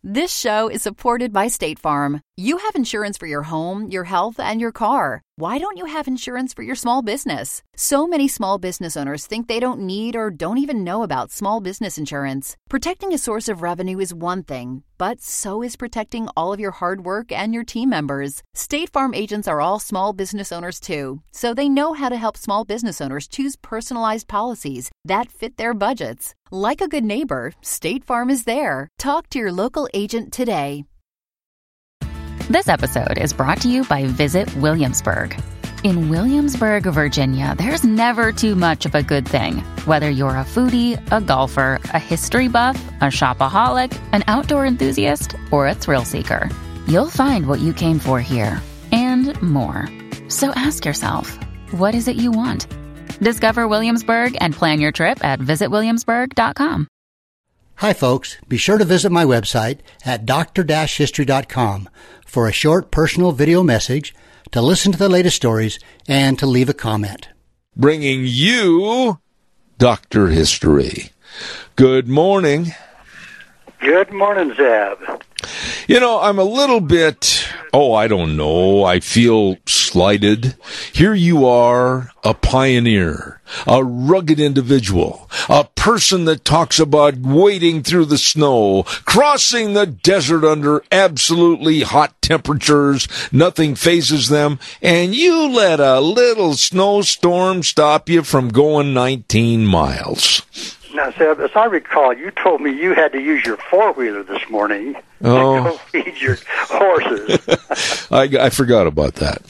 This show is supported by State Farm. You have insurance for your home, your health, and your car. Why don't you have insurance for your small business? So many small business owners think they don't need or don't even know about small business insurance. Protecting a source of revenue is one thing, but so is protecting all of your hard work and your team members. State Farm agents are all small business owners too, so they know how to help small business owners choose personalized policies that fit their budgets. Like a good neighbor, State Farm is there. Talk to your local agent today. This episode is brought to you by Visit Williamsburg. In Williamsburg, Virginia, there's never too much of a good thing. Whether you're a foodie, a golfer, a history buff, a shopaholic, an outdoor enthusiast, or a thrill seeker, you'll find what you came for here and more. So ask yourself, what is it you want? Discover Williamsburg and plan your trip at visitwilliamsburg.com. Hi, folks. Be sure to visit my website at dr-history.com for a short personal video message, to listen to the latest stories, and to leave a comment. Bringing you Dr. History. Good morning. Good morning, Zeb. You know, I'm a little bit, I don't know, I feel slighted. Here you are, a pioneer, a rugged individual, a person that talks about wading through the snow, crossing the desert under absolutely hot temperatures, nothing phases them, and you let a little snowstorm stop you from going 19 miles. Now, Zeb, as I recall, you told me you had to use your four-wheeler this morning to go feed your horses. I forgot about that.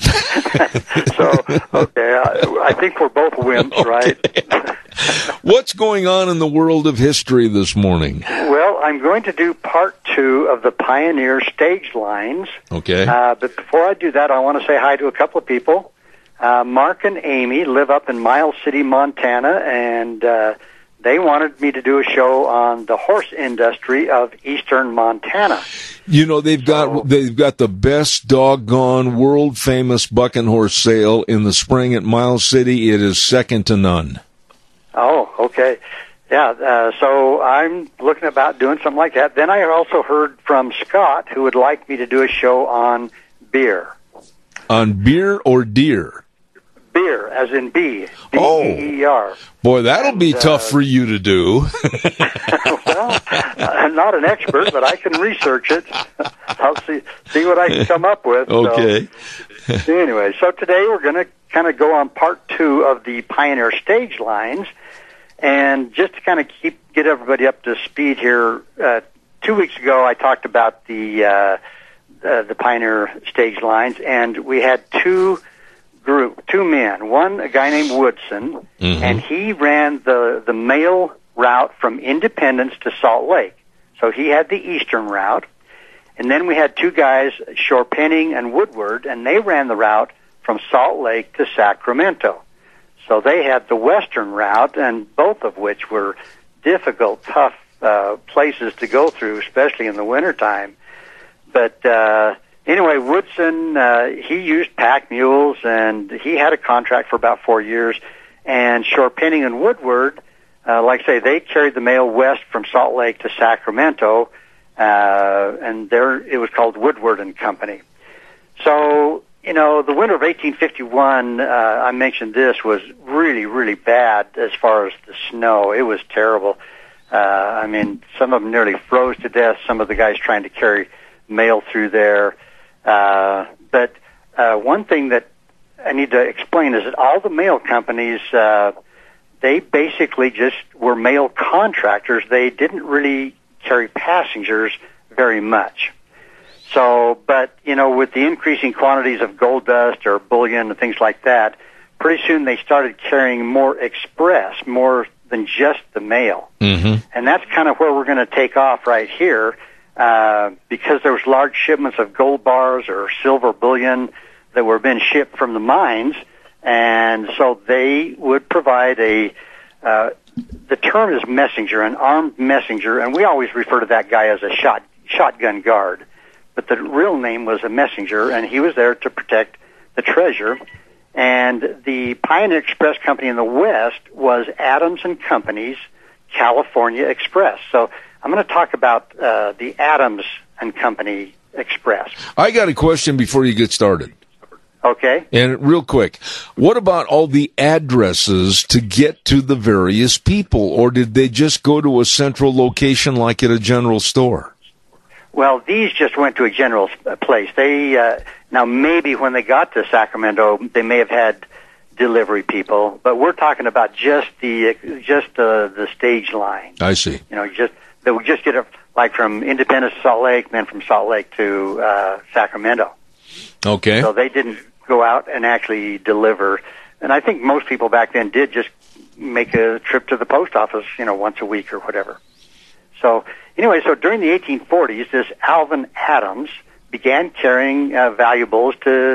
I think we're both wimps, right? What's going on in the world of history this morning? Well, I'm going to do part 2 of the Pioneer stage lines. Okay. But before I do that, I want to say hi to a couple of people. Mark and Amy live up in Miles City, Montana, and they wanted me to do a show on the horse industry of eastern Montana. You know, they've got the best doggone world famous bucking horse sale in the spring at Miles City. It is second to none. Oh, okay. Yeah, so I'm looking about doing something like that. Then I also heard from Scott, who would like me to do a show on beer. On beer or deer? Beer, as in B-E-E-R. Boy, that'll be tough for you to do. Well, I'm not an expert, but I can research it. I'll see what I can come up with. Okay. So anyway, so today we're going to kind of go on part 2 of the Pioneer stage lines. And just to kind of get everybody up to speed here, 2 weeks ago I talked about the Pioneer stage lines, and we had two men. One, a guy named Woodson, and he ran the mail route from Independence to Salt Lake. So he had the eastern route. And then we had 2 guys, Shorpenning and Woodward, and they ran the route from Salt Lake to Sacramento. So they had the western route, and both of which were difficult, tough places to go through, especially in the wintertime. But anyway, Woodson, he used pack mules, and he had a contract for about 4 years. And Shorpenning and Woodward, like I say, they carried the mail west from Salt Lake to Sacramento, and there it was called Woodward and Company. So, you know, the winter of 1851, I mentioned this, was really, really bad as far as the snow. It was terrible. I mean, some of them nearly froze to death, some of the guys trying to carry mail through there. But one thing that I need to explain is that all the mail companies, they basically just were mail contractors. They didn't really carry passengers very much. So, but, you know, with the increasing quantities of gold dust or bullion and things like that, pretty soon they started carrying more express, more than just the mail. Mm-hmm. And that's kind of where we're going to take off right here, because there was large shipments of gold bars or silver bullion that were being shipped from the mines, and so they would provide the term is messenger, an armed messenger, and we always refer to that guy as a shotgun guard. But the real name was a messenger, and he was there to protect the treasure. And the Pioneer Express Company in the West was Adams and Company's California Express. So I'm going to talk about the Adams and Company Express. I got a question before you get started. Okay. And real quick, what about all the addresses to get to the various people, or did they just go to a central location like at a general store? Well, these just went to a general place. They now maybe when they got to Sacramento, they may have had delivery people, but we're talking about just the stage line. I see. They would just get it like from Independence to Salt Lake, then from Salt Lake to Sacramento. Okay. So they didn't go out and actually deliver. And I think most people back then did just make a trip to the post office, once a week or whatever. So anyway, so during the 1840s, this Alvin Adams began carrying valuables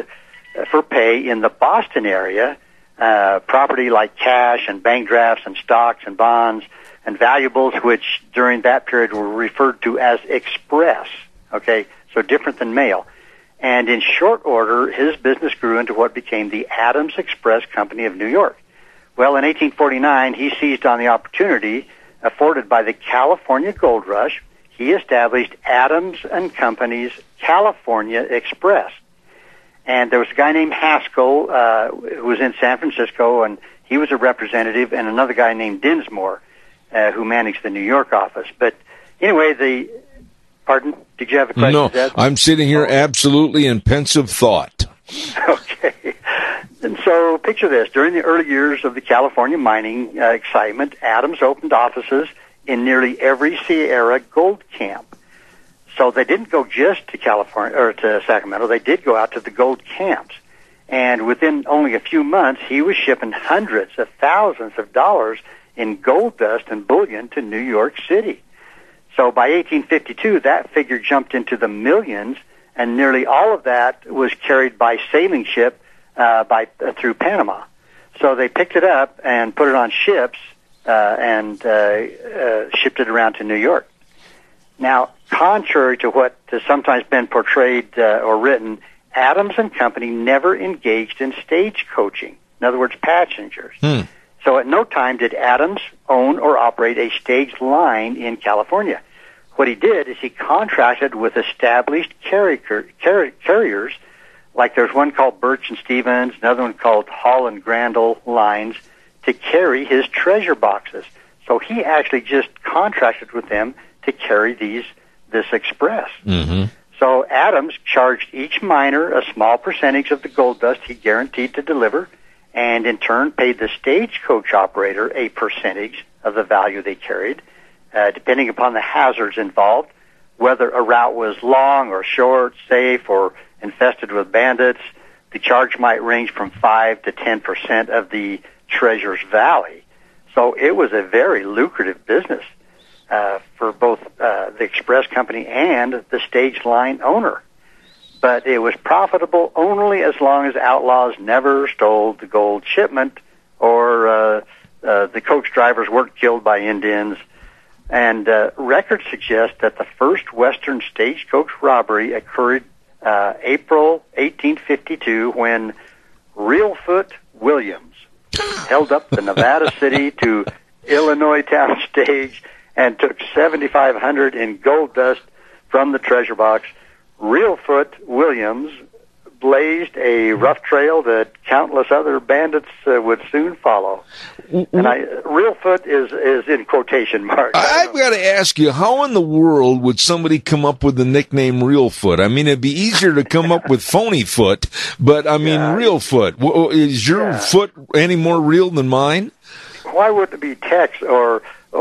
for pay in the Boston area, property like cash and bank drafts and stocks and bonds and valuables, which during that period were referred to as express. Okay, so different than mail. And in short order, his business grew into what became the Adams Express Company of New York. Well, in 1849, he seized on the opportunity afforded by the California Gold Rush. He established Adams and Company's California Express. And there was a guy named Haskell who was in San Francisco, and he was a representative, and another guy named Dinsmore who managed the New York office. But anyway, Pardon? Did you have a question? No, Dad? I'm sitting here absolutely in pensive thought. Okay. And so picture this. During the early years of the California mining excitement, Adams opened offices in nearly every Sierra gold camp. So they didn't go just to California or to Sacramento. They did go out to the gold camps. And within only a few months, he was shipping hundreds of thousands of dollars in gold dust and bullion to New York City. So by 1852, that figure jumped into the millions, and nearly all of that was carried by sailing ship through Panama. So they picked it up and put it on ships and shipped it around to New York. Now, contrary to what has sometimes been portrayed or written, Adams and Company never engaged in stagecoaching. In other words, passengers. So at no time did Adams own or operate a stage line in California. What he did is he contracted with established carriers, like there's one called Birch and Stevens, another one called Hall and Grandel lines, to carry his treasure boxes. So he actually just contracted with them to carry this express. Mm-hmm. So Adams charged each miner a small percentage of the gold dust he guaranteed to deliver, and in turn paid the stagecoach operator a percentage of the value they carried, depending upon the hazards involved, whether a route was long or short, safe or infested with bandits. The charge might range from 5 to 10% of the treasure's value. So it was a very lucrative business for both the express company and the stage line owner. But it was profitable only as long as outlaws never stole the gold shipment or the coach drivers weren't killed by Indians. And records suggest that the first Western stagecoach robbery occurred April 1852 when Reelfoot Williams held up the Nevada City to Illinois town stage and took $7,500 in gold dust from the treasure box. Reelfoot Williams blazed a rough trail that countless other bandits would soon follow. And Reelfoot is in quotation marks. I've got to ask you, how in the world would somebody come up with the nickname Reelfoot? I mean, it'd be easier to come up with Phony Foot, but I mean, Reelfoot. Is your foot any more real than mine? Why would it be Tex or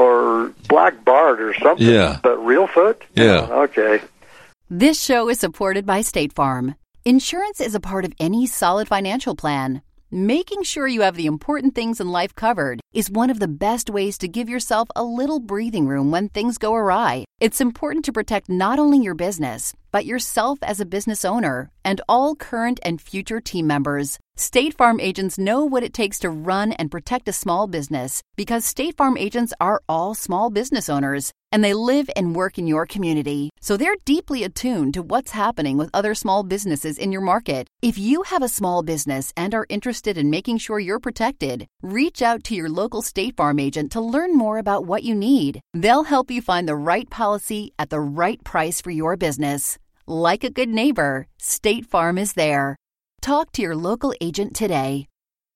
Black Bart or something? Yeah. But Reelfoot? Yeah. Okay. This show is supported by State Farm. Insurance is a part of any solid financial plan. Making sure you have the important things in life covered is one of the best ways to give yourself a little breathing room when things go awry. It's important to protect not only your business, but yourself as a business owner and all current and future team members. State Farm agents know what it takes to run and protect a small business because State Farm agents are all small business owners and they live and work in your community. So they're deeply attuned to what's happening with other small businesses in your market. If you have a small business and are interested in making sure you're protected, reach out to your local State Farm agent to learn more about what you need. They'll help you find the right policy at the right price for your business. Like a good neighbor, State Farm is there. Talk to your local agent today.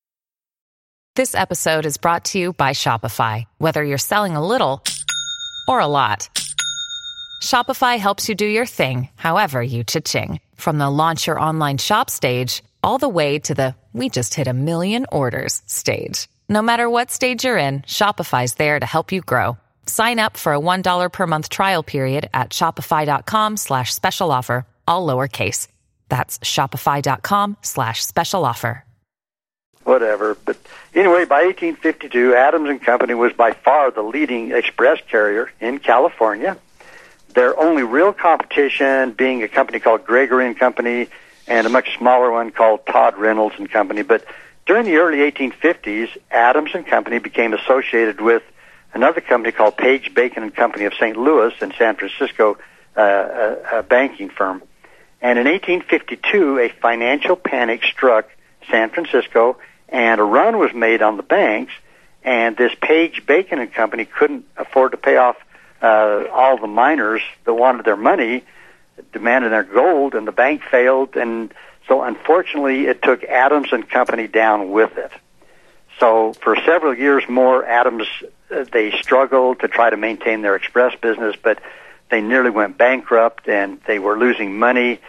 This episode is brought to you by Shopify. Whether you're selling a little or a lot, Shopify helps you do your thing, however you cha-ching. From the launch your online shop stage, all the way to the we just hit 1 million orders stage. No matter what stage you're in, Shopify's there to help you grow. Sign up for a $1 per month trial period at shopify.com/special offer, all lowercase. That's shopify.com/special offer. Whatever. But anyway, by 1852, Adams & Company was by far the leading express carrier in California. Their only real competition being a company called Gregory & Company and a much smaller one called Todd Reynolds & Company. But during the early 1850s, Adams & Company became associated with another company called Page, Bacon & Company of St. Louis and San Francisco, a banking firm. And in 1852, a financial panic struck San Francisco, and a run was made on the banks, and this Page, Bacon & Company couldn't afford to pay off all the miners that wanted their money, demanded their gold, and the bank failed, and so unfortunately it took Adams & Company down with it. So for several years more, Adams, they struggled to try to maintain their express business, but they nearly went bankrupt, and they were losing money.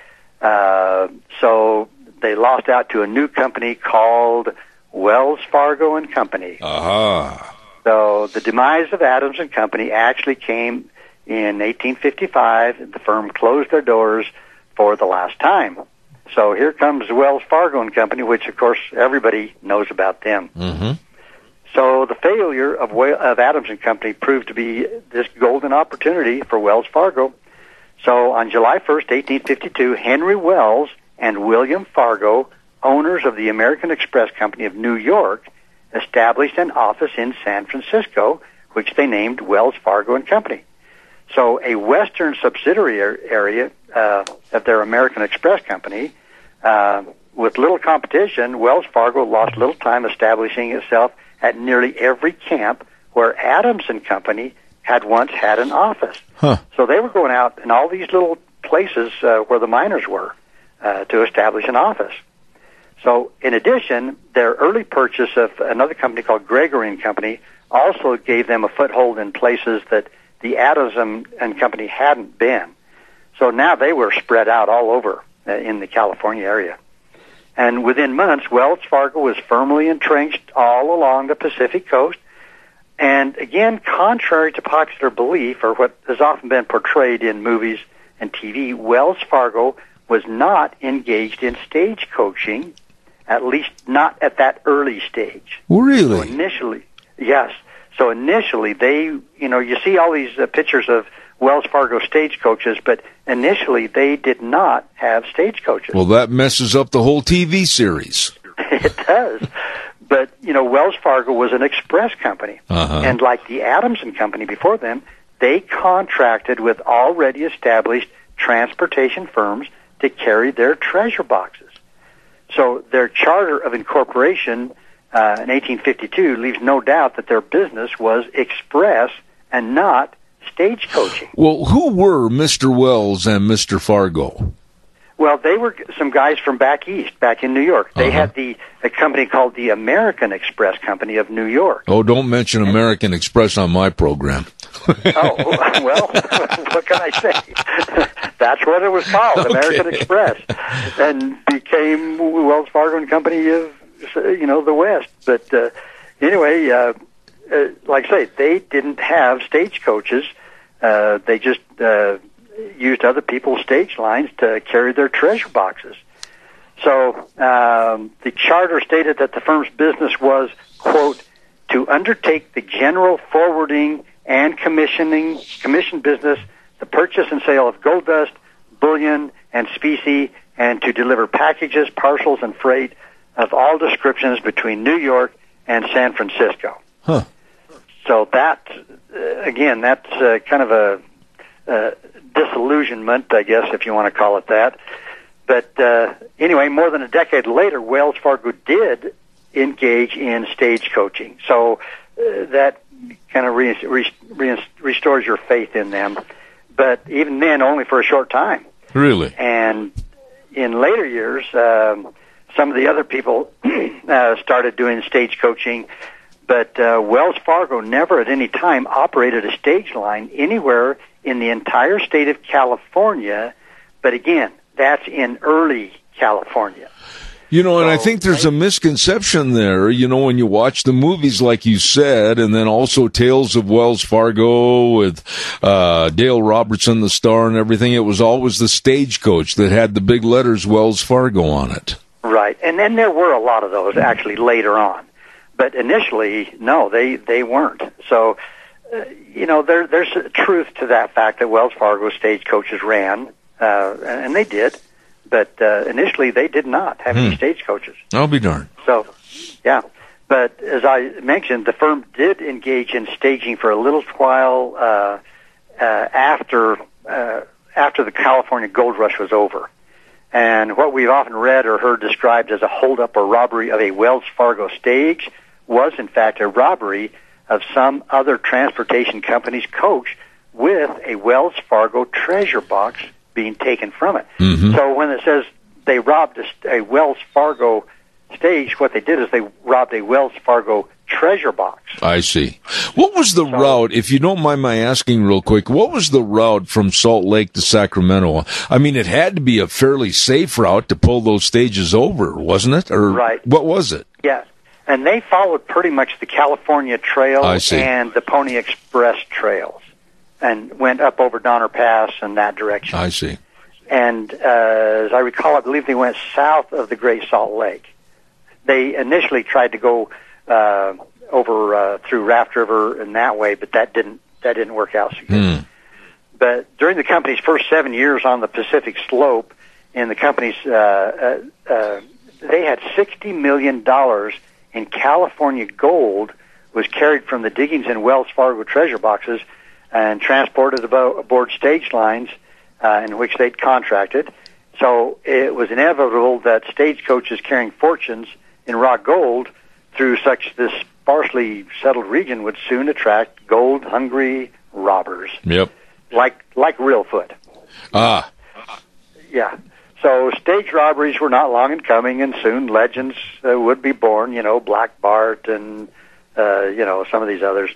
So they lost out to a new company called Wells Fargo and Company. Aha. So the demise of Adams and Company actually came in 1855. The firm closed their doors for the last time. So here comes Wells Fargo and Company, which, of course, everybody knows about them. Mm-hmm. So the failure of Adams and Company proved to be this golden opportunity for Wells Fargo. So on July 1st, 1852, Henry Wells and William Fargo, owners of the American Express Company of New York, established an office in San Francisco, which they named Wells Fargo and Company. So a western subsidiary area of their American Express Company, with little competition, Wells Fargo lost little time establishing itself at nearly every camp where Adams and Company had once had an office. Huh. So they were going out in all these little places where the miners were to establish an office. So in addition, their early purchase of another company called Gregory & Company also gave them a foothold in places that the Adams and Company hadn't been. So now they were spread out all over in the California area. And within months, Wells Fargo was firmly entrenched all along the Pacific coast. And again, contrary to popular belief, or what has often been portrayed in movies and TV, Wells Fargo was not engaged in stagecoaching, at least not at that early stage. Really? So initially, yes. So initially, you see all these pictures of Wells Fargo stagecoaches, but initially they did not have stagecoaches. Well, that messes up the whole TV series. It does. But, Wells Fargo was an express company. Uh-huh. And like the Adams and Company before them, they contracted with already established transportation firms to carry their treasure boxes. So their charter of incorporation in 1852 leaves no doubt that their business was express and not stagecoaching. Well, who were Mr. Wells and Mr. Fargo? Well, they were some guys from back east, back in New York. They had a company called the American Express Company of New York. Oh, don't mention American Express on my program. Oh, well, what can I say? That's what it was called, American Express, and became Wells Fargo and Company of, the West. But anyway, like I say, they didn't have stagecoaches. They just used other people's stage lines to carry their treasure boxes. So the charter stated that the firm's business was, quote, to undertake the general forwarding and commission business, the purchase and sale of gold dust, bullion, and specie, and to deliver packages, parcels, and freight of all descriptions between New York and San Francisco. Huh. So that, again, that's kind of a disillusionment, I guess, if you want to call it that. But anyway, more than a decade later, Wells Fargo did engage in stagecoaching. So that kind of restores your faith in them. But even then, only for a short time. Really? And in later years, some of the other people started doing stagecoaching, but Wells Fargo never at any time operated a stage line anywhere in the entire state of California. But again, that's in early California. You know, and I think there's a misconception there, you know, when you watch the movies, like you said, and then also Tales of Wells Fargo with Dale Robertson, the star, and everything. It was always the stagecoach that had the big letters Wells Fargo on it. Right, and then there were a lot of those actually later on. But initially, no, they weren't. So, you know, there's a truth to that fact that Wells Fargo stagecoaches ran, and they did. But initially, they did not have any stagecoaches. I'll be darned. So, yeah. But as I mentioned, the firm did engage in staging for a little while after the California Gold Rush was over. And what we've often read or heard described as a holdup or robbery of a Wells Fargo stage was, in fact, a robbery of some other transportation company's coach with a Wells Fargo treasure box being taken from it. Mm-hmm. So when it says they robbed a Wells Fargo stage, what they did is they robbed a Wells Fargo treasure box. I see. What was the route, if you don't mind my asking real quick, what was the route from Salt Lake to Sacramento? I mean, it had to be a fairly safe route to pull those stages over, wasn't it? Or right. What was it? Yes. And they followed pretty much the California Trail and the Pony Express trails, and went up over Donner Pass in that direction. I see. And as I recall, I believe they went south of the Great Salt Lake. They initially tried to go over through Raft River in that way, but that didn't work out so good. But during the company's first 7 years on the Pacific Slope, in the company's they had $60 million in California gold was carried from the diggings in Wells Fargo treasure boxes and transported aboard stage lines in which they'd contracted. So it was inevitable that stagecoaches carrying fortunes in raw gold through such this sparsely settled region would soon attract gold-hungry robbers. Yep. Like Reelfoot. Ah. Yeah. So stage robberies were not long in coming, and soon legends would be born, you know, Black Bart and, you know, some of these others.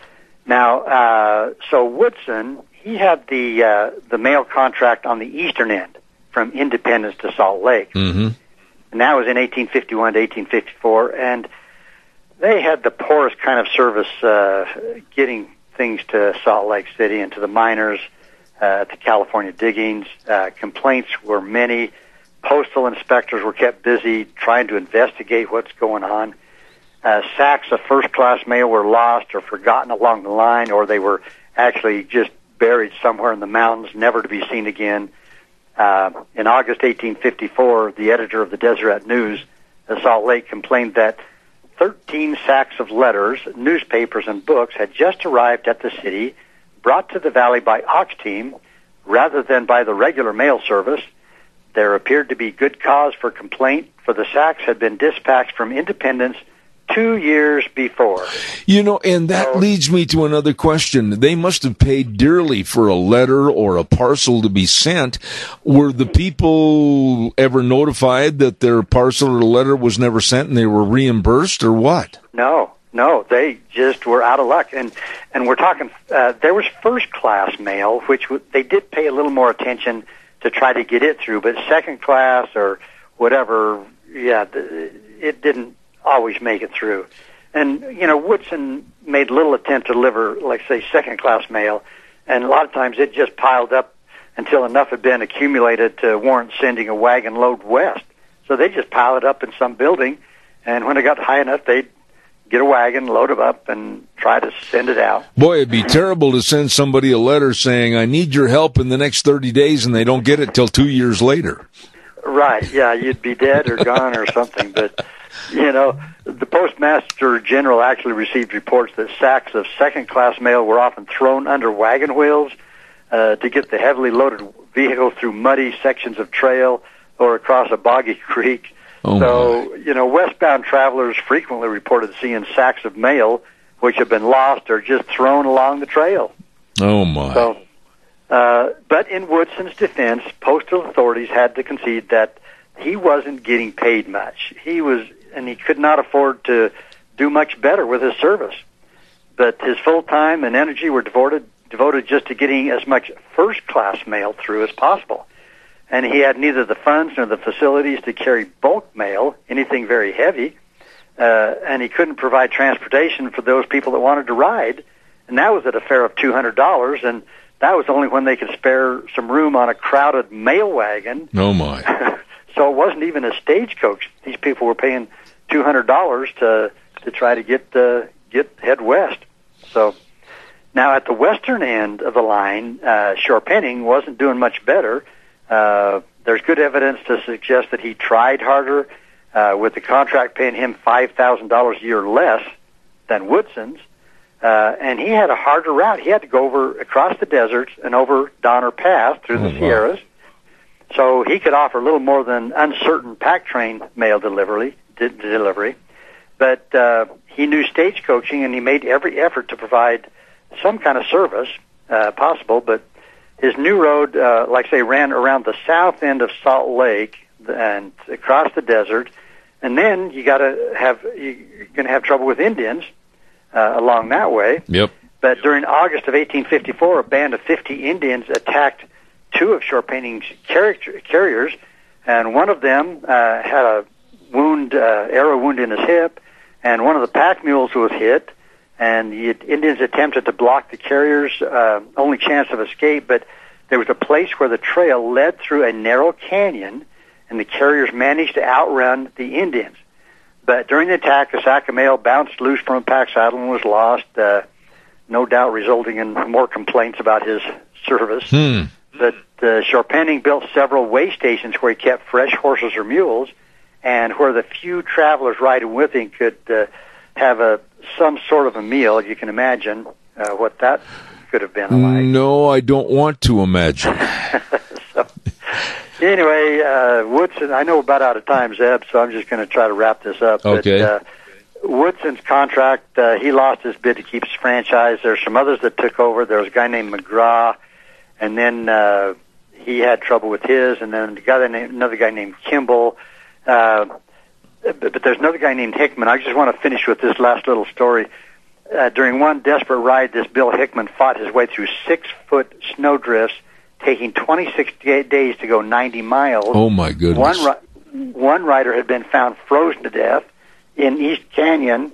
Now, so Woodson, he had the mail contract on the eastern end from Independence to Salt Lake. Mm-hmm. And that was in 1851 to 1854, and they had the poorest kind of service getting things to Salt Lake City and to the miners, to California diggings. Complaints were many. Postal inspectors were kept busy trying to investigate what's going on. Sacks of first-class mail were lost or forgotten along the line, or they were actually just buried somewhere in the mountains, never to be seen again. In August 1854, the editor of the Deseret News of Salt Lake complained that 13 sacks of letters, newspapers, and books had just arrived at the city, brought to the valley by ox team rather than by the regular mail service. There appeared to be good cause for complaint, for the sacks had been dispatched from Independence 2 years before. You know, and that leads me to another question. They must have paid dearly for a letter or a parcel to be sent. Were the people ever notified that their parcel or letter was never sent and they were reimbursed, or what? No, they just were out of luck. And we're talking, there was first-class mail, which they did pay a little more attention to try to get it through, but second class or whatever, yeah, it didn't always make it through. And, you know, Woodson made little attempt to deliver, like, say, second-class mail, and a lot of times it just piled up until enough had been accumulated to warrant sending a wagon load west. So they just piled it up in some building, and when it got high enough, they'd get a wagon, load them up, and try to send it out. Boy, it'd be terrible to send somebody a letter saying, I need your help in the next 30 days, and they don't get it till 2 years later. Right, yeah, you'd be dead or gone or something. But, the Postmaster General actually received reports that sacks of second-class mail were often thrown under wagon wheels to get the heavily loaded vehicle through muddy sections of trail or across a boggy creek. Westbound travelers frequently reported seeing sacks of mail which have been lost or just thrown along the trail. Oh, my. So, but in Woodson's defense, postal authorities had to concede that he wasn't getting paid much. He could not afford to do much better with his service. But his full time and energy were devoted just to getting as much first-class mail through as possible. And he had neither the funds nor the facilities to carry bulk mail, anything very heavy, and he couldn't provide transportation for those people that wanted to ride. And that was at a fare of $200, and that was only when they could spare some room on a crowded mail wagon. Oh, my. So it wasn't even a stagecoach. These people were paying $200 to try to head west. So now at the western end of the line, Shore Penning wasn't doing much better. There's good evidence to suggest that he tried harder, with the contract paying him $5,000 a year less than Woodson's. And he had a harder route. He had to go across the deserts and over Donner Pass through the Sierras. So he could offer little more than uncertain pack train mail delivery. But he knew stagecoaching, and he made every effort to provide some kind of service possible. But his new road, ran around the south end of Salt Lake and across the desert. And then you're going to have trouble with Indians along that way. Yep. But during August of 1854, a band of 50 Indians attacked two of Shore Penning's carriers, and one of them had a arrow wound in his hip, and one of the pack mules was hit, and the Indians attempted to block the carrier's only chance of escape, but there was a place where the trail led through a narrow canyon, and the carriers managed to outrun the Indians. But during the attack, a sack of mail bounced loose from a pack saddle and was lost, no doubt resulting in more complaints about his service. But Shore Penning built several way stations where he kept fresh horses or mules, and where the few travelers riding with him could have some sort of a meal. You can imagine what that could have been like. No, I don't want to imagine. So, anyway, Woodson, I know about out of time, Zeb, so I'm just going to try to wrap this up. Okay. But, Woodson's contract, he lost his bid to keep his franchise. There's some others that took over. There was a guy named McGraw, and then he had trouble with his, and then another guy named Kimball. But there's another guy named Hickman. I just want to finish with this last little story. During one desperate ride, this Bill Hickman fought his way through 6-foot snowdrifts, taking 26 days to go 90 miles. Oh, my goodness. One rider had been found frozen to death in East Canyon,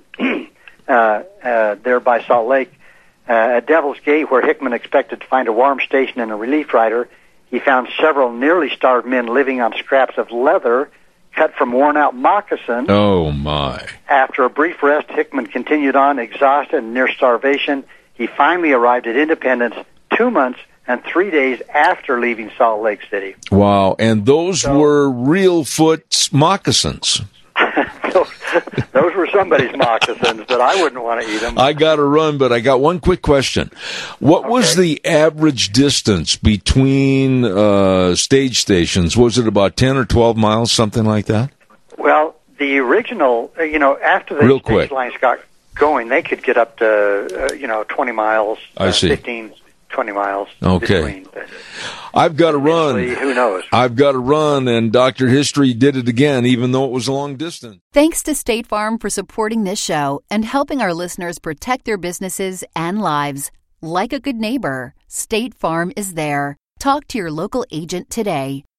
there by Salt Lake. At Devil's Gate, where Hickman expected to find a warm station and a relief rider, he found several nearly starved men living on scraps of leather cut from worn-out moccasins. Oh, my. After a brief rest, Hickman continued on, exhausted and near starvation. He finally arrived at Independence 2 months and 3 days after leaving Salt Lake City. Wow, and those were real foot moccasins. Those were somebody's moccasins, but I wouldn't want to eat them. I got to run, but I got one quick question. What was the average distance between stage stations? Was it about 10 or 12 miles, something like that? Well, the original, after the stage lines got going, they could get up to, 20 miles, I see. 15, 20 miles. Okay. Between. I've got to run. Who knows? I've got to run, and Dr. History did it again, even though it was a long distance. Thanks to State Farm for supporting this show and helping our listeners protect their businesses and lives. Like a good neighbor, State Farm is there. Talk to your local agent today.